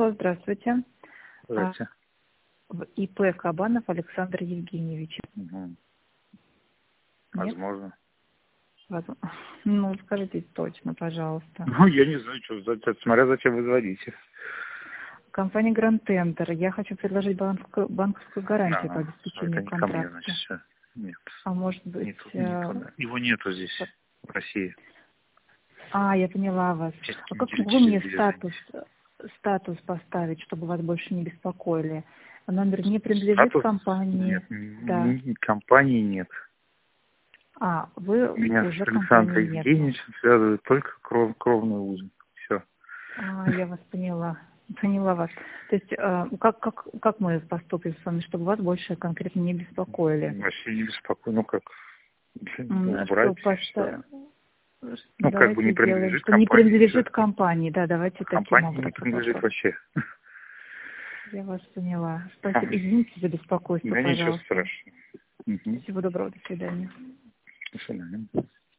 Алло, здравствуйте. Здравствуйте. ИП Кабанов Александр Евгеньевич. Угу. Нет? Возможно. Ну, скажите точно, пожалуйста. Ну, я не знаю, что, смотря зачем вы звоните. Компания Grand Tender. Я хочу предложить банковскую гарантию по обеспечению это не ко мне, контракта. значит, все. Нет. А может быть... Его нету здесь, в России. Я поняла вас. А как вы мне статус поставить, чтобы вас больше не беспокоили? Номер не принадлежит компании. Нет, компании нет. Вы Меня уже с Александром компании нет. Евгеньевичем связывает только кровный узел. Все. Я вас поняла. Поняла вас. То есть, как мы поступим с вами, чтобы вас больше конкретно не беспокоили? Вообще не беспокойно. Ну, как? Убрать все. Ну, как бы не принадлежит что не компании. принадлежит компании. Да, давайте таким Компания образом. не принадлежит вообще. Я вас поняла. Спасибо. Извините за беспокойство, Да ничего пожалуйста. страшного. Всего доброго. До свидания. До свидания.